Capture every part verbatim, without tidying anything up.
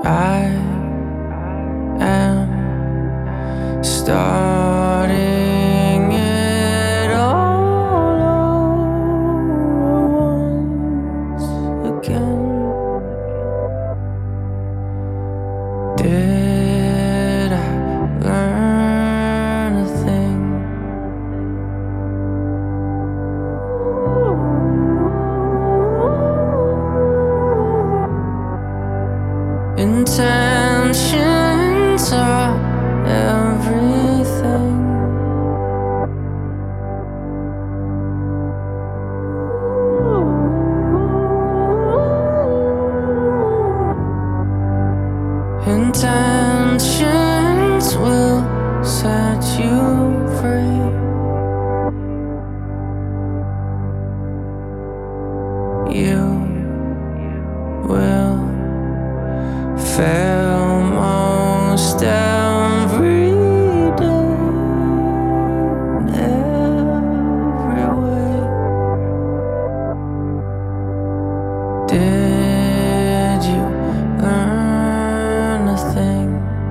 I am starting it all once again. Did I learn a thing? Intentions are everything. Intentions will set you free. You will fail most every day, in every way. Did you learn a thing?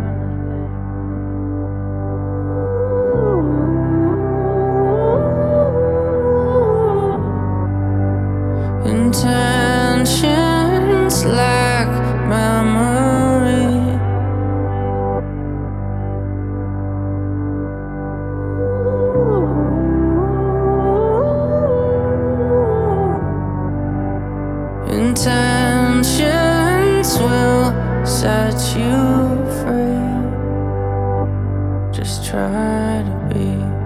Intentions lack memory. Intentions will set you free. Just try to be